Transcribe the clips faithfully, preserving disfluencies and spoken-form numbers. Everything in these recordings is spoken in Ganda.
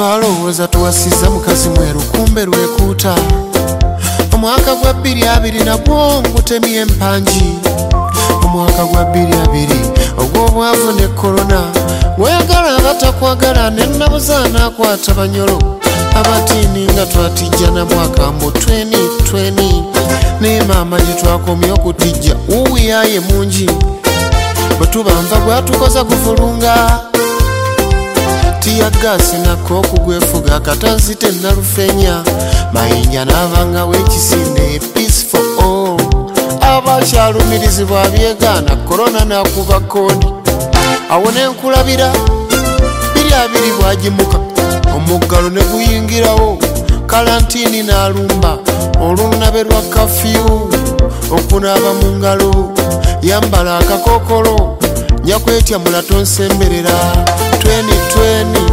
twalowooza tuwasiza mukazi mweru kumbe lwekuuta omwaka gwa bbiri abiri nagwo ngutemye empanji omwaka gwa bbiri abiri ogw'obwavu ne korona weyagala abatakwagala nennabuzaana akwata banyolo abatiini nga twatijja na mwaka mbu tweni tweni naye maama gye twakomye okutijja uwiyaye mungi bwe tuba nva gwatukoza guvulunga tiya gasi nako okugwefuga katanzi tennalufenya mayinja n'abanga w'ekisinde peace for all abakyalumirizibwa byegaana korona nakuba kooni awo nenkulabira biri abiri bwagimuka omuggalo ne guyingirawo kalantiini n'alumba olunabe lwa kafyu okunaaba mu ngalo yambala akakokolo nyakwetya mula tonsemberera tweni tweni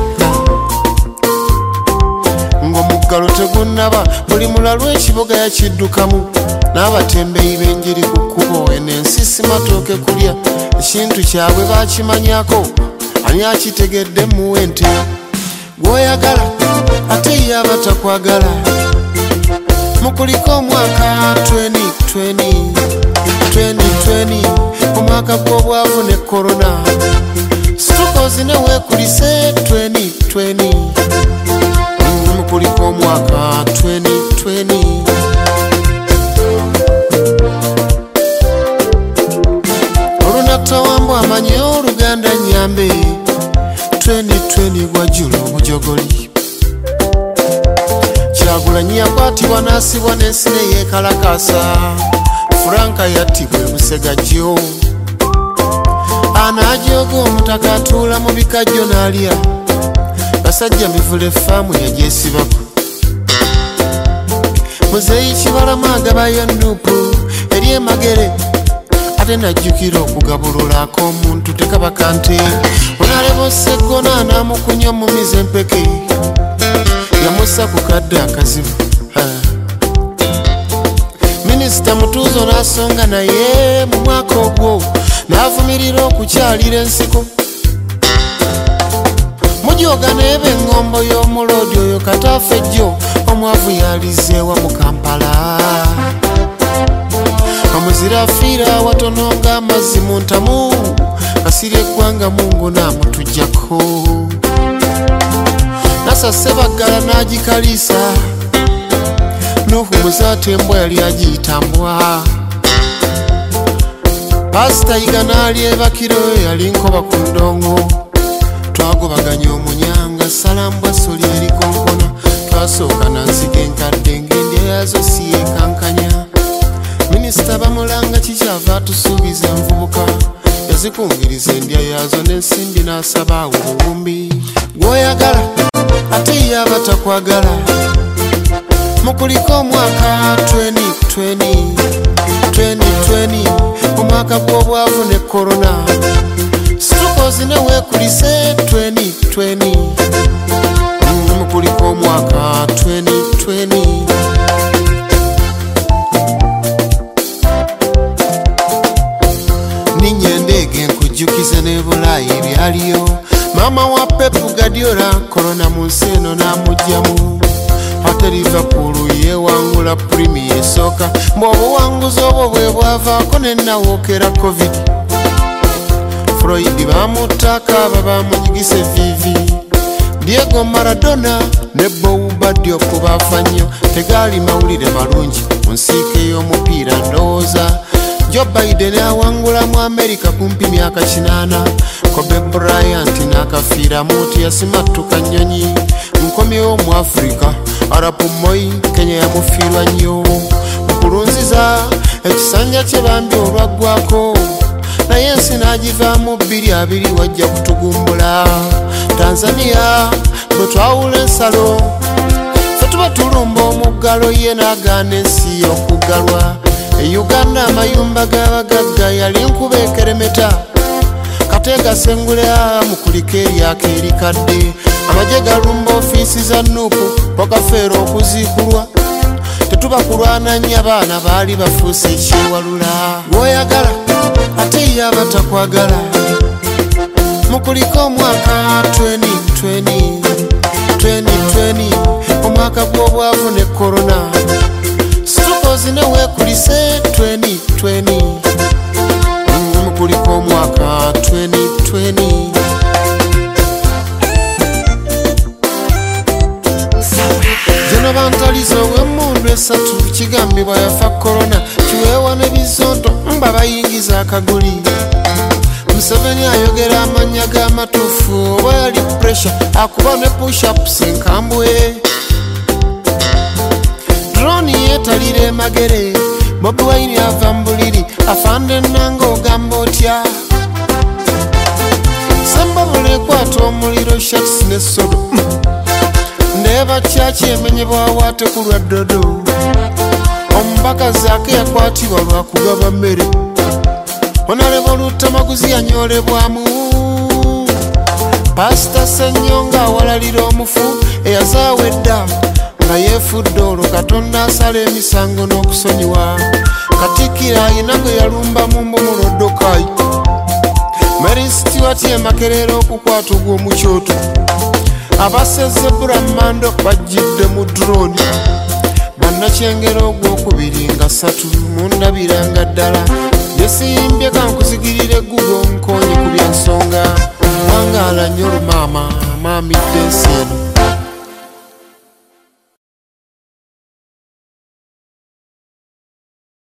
ng'omuggalo tegunnaba buli mulalu ekibuga yakiddukamu n'abatembeyi b'enjiri ku kkubo enensi simatooke kulya ekintu kyabwe bakimanyako ani akitegedde muwe nte gw'oyagala ate ye abatakwagala mukuliko omwaka tweni tweni tweni tweni omwaka gw'obwavu ne korona situkozi ne weekulise tweni tweni mukuliko omwaka tweni tweni olunatawambwa amanye oluganda nyambe tweni tweni gwajula obujogoli Kyagulanyi yakwatibwa n'asibwa n'ensi ne yeekalakasa Franka yattibwa e Busegajjo anaajoga omutaka atuula mu bikajjo n'alya basajja mivule faamu yagyesibako Muzeeyi Kibalama agabayo Nuupu eri emagere ate najjukira okugabululako omuntu tekaba kante onaleba Sseggona anaamukunya omumiza empeke yamussa ku kadde akazibu Minisita Mutuuzo n'asonga naye mu mwaka ogwo n'avumirira okukyalira ensiko mujooga neeba eŋŋombo y'omuloodi oyo Kataafe Jjo omwavu yalizeewa mu Kampala omuzira afiira watono ng'amazzi mu ntamu kasirya eggwanga Mungu naamutujjako Nasa Sebaggala n'agikaliisa Nuhu Muzaate embwa yali agiyitambwa Pasita Yiga n'alyeba kiro yali nkoba ku ndongo twagobaganya omunyanga salambwa soli eri konkona twasooka nansiga enkadde ng'endya yazo si yekankanya Minisita Bamulanga kikyava atusuubiza envubuka yazikungiriza endya yazo n'ensimbi n'asaba obuwumbi gw'oyagala ate ye abatakwagala mukuliko omwaka tweni tweni tweni tweni omwaka gw'obwavu ne korona situkozi ne weekulise tweni tweni mukuliko omwaka tweni tweni ninnya endeege nkujjukiza ne Bulaayi ebyaliyo Mama wa Pep Guardiola korona mu nsi eno n'amugyamu ate Liverpool yeewangula Premier esooka mbw'obuwanguzi obwo bwe bwavaako ne nawookera covid Floyd bamutaka babamunyigisa evivi Diego Maradona ne Bouba Diop baafa nnyo tegaali mawulire malungi mu nsiike y'omupiira ndowooza Joe Biden awangula mu Amerika kumpi myaka kinaana Kobe Bryant n'akafiira muti yasimattuka nnyonyi nkomyewo mu Afrika Arapu Moi Kenya yamufiirwa nnyo mukulunziza ekisanja kye bambi olwaggwako naye ensi n'agivaamu bbiri abiri wajja kutugumbula Tanzania bwe twawula ensalo fe tuba tulumba omuggalo ye n'agaana ensi okuggalwa e Uganda amayumba g'abagagga yali nkuba ekeremeta kate gasengula mu kuliko eryaka erikadde amagye galumba ofiisi za Nuupu pokafeero okuziikulwa tetuba kulwana nnyo abaana baali bafuuse ekyewalula gw'oyagala ate ye abatakwagala mukuliko omwaka tweni tweni twenty twenty omwaka gw'obwavu ne korona situkozi neweekulise twenty twenty mukuliko omwaka twenty twenty zino bantalizo w'emundu esatu kigambibwa yafa korona kiweewa n'ebizonto mba bayingiza akaguli Museveni ayogera amanya g'amatuufu oba yali pressure akuba ne push-ups enkambwe drone yeetalira emagere Bobi Wine ava mu buliri afande nanga ogamba otya sembabula ekwata omuliro shaks ne sodo ndeeba kyaki emenyebwawo ate ku lwa dodo omubaka zaake yakwatibwa lwakugaba mmere Honorable Lutamaguzi yanyolebwamu Pastor Senyonga awalalira omufu eyazaawa edda nga yeefudde olwo Katonda asala emisango n'okusonyiwa Katikkiro ayina gwe yalumba mu mbomoloddokayi Mary Stewart emakerera okukwata ogw'omu kyoto abaseze Buramando bajjidde mu drone bannakyengera ogw'okubiri nga ssatu mundabiranga ddala yesimbye kankuzigirire Google